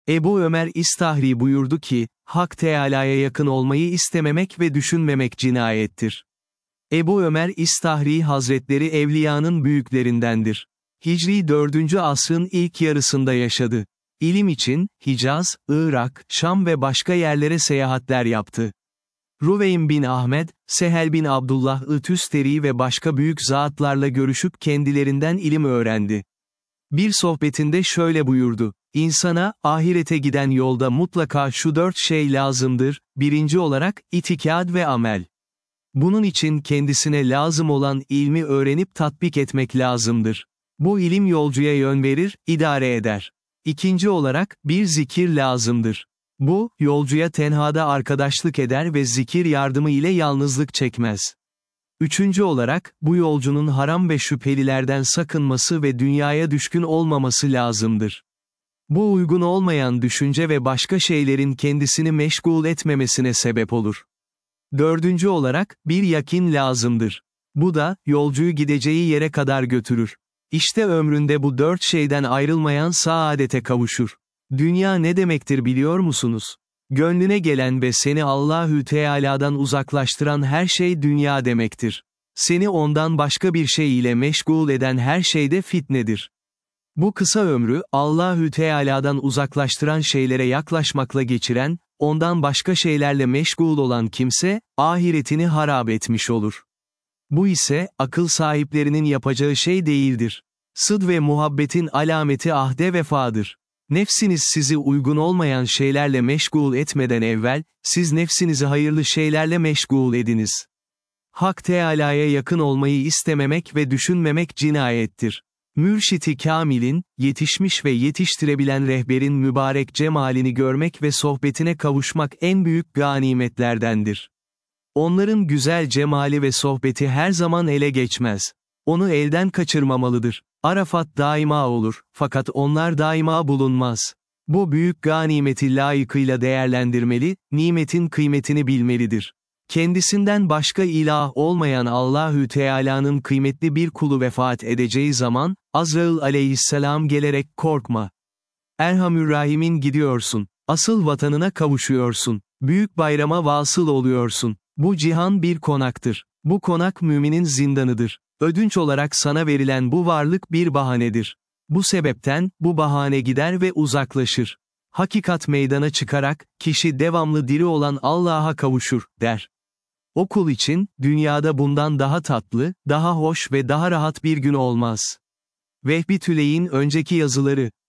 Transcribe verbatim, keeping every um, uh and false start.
Ebu Ömer İstahri buyurdu ki, Hak Teâlâ'ya yakın olmayı istememek ve düşünmemek cinayettir. Ebu Ömer İstahri Hazretleri evliyanın büyüklerindendir. Hicri dördüncü asrın ilk yarısında yaşadı. İlim için, Hicaz, Irak, Şam ve başka yerlere seyahatler yaptı. Ruveym bin Ahmed, Sehel bin Abdullah Tüsteri ve başka büyük zatlarla görüşüp kendilerinden ilim öğrendi. Bir sohbetinde şöyle buyurdu, İnsana, ahirete giden yolda mutlaka şu dört şey lazımdır, birinci olarak, itikad ve amel. Bunun için kendisine lazım olan ilmi öğrenip tatbik etmek lazımdır. Bu ilim yolcuya yön verir, idare eder. İkinci olarak, bir zikir lazımdır. Bu, yolcuya tenhada arkadaşlık eder ve zikir yardımı ile yalnızlık çekmez. Üçüncü olarak, bu yolcunun haram ve şüphelilerden sakınması ve dünyaya düşkün olmaması lazımdır. Bu uygun olmayan düşünce ve başka şeylerin kendisini meşgul etmemesine sebep olur. Dördüncü olarak, bir yakin lazımdır. Bu da, yolcuyu gideceği yere kadar götürür. İşte ömründe bu dört şeyden ayrılmayan saadete kavuşur. Dünya ne demektir biliyor musunuz? Gönlüne gelen ve seni Allahü Teâlâ'dan uzaklaştıran her şey dünya demektir. Seni ondan başka bir şey ile meşgul eden her şey de fitnedir. Bu kısa ömrü, Allahü Teâlâ'dan uzaklaştıran şeylere yaklaşmakla geçiren, ondan başka şeylerle meşgul olan kimse, ahiretini harap etmiş olur. Bu ise, akıl sahiplerinin yapacağı şey değildir. Sıd ve muhabbetin alameti ahde vefadır. Nefsiniz sizi uygun olmayan şeylerle meşgul etmeden evvel, siz nefsinizi hayırlı şeylerle meşgul ediniz. Hak Teâlâ'ya yakın olmayı istememek ve düşünmemek cinayettir. Mürşid-i Kamil'in, yetişmiş ve yetiştirebilen rehberin mübarek cemalini görmek ve sohbetine kavuşmak en büyük ganimetlerdendir. Onların güzel cemali ve sohbeti her zaman ele geçmez. Onu elden kaçırmamalıdır. Arafat daima olur, fakat onlar daima bulunmaz. Bu büyük ganimeti layıkıyla değerlendirmeli, nimetin kıymetini bilmelidir. Kendisinden başka ilah olmayan Allahü Teâlâ'nın kıymetli bir kulu vefat edeceği zaman, Azrail aleyhisselam gelerek korkma. Erhamürrahim'in gidiyorsun. Asıl vatanına kavuşuyorsun. Büyük bayrama vasıl oluyorsun. Bu cihan bir konaktır. Bu konak müminin zindanıdır. Ödünç olarak sana verilen bu varlık bir bahanedir. Bu sebepten, bu bahane gider ve uzaklaşır. Hakikat meydana çıkarak, kişi devamlı diri olan Allah'a kavuşur, der. O kul için, dünyada bundan daha tatlı, daha hoş ve daha rahat bir gün olmaz. Vehbi Tüley'in önceki yazıları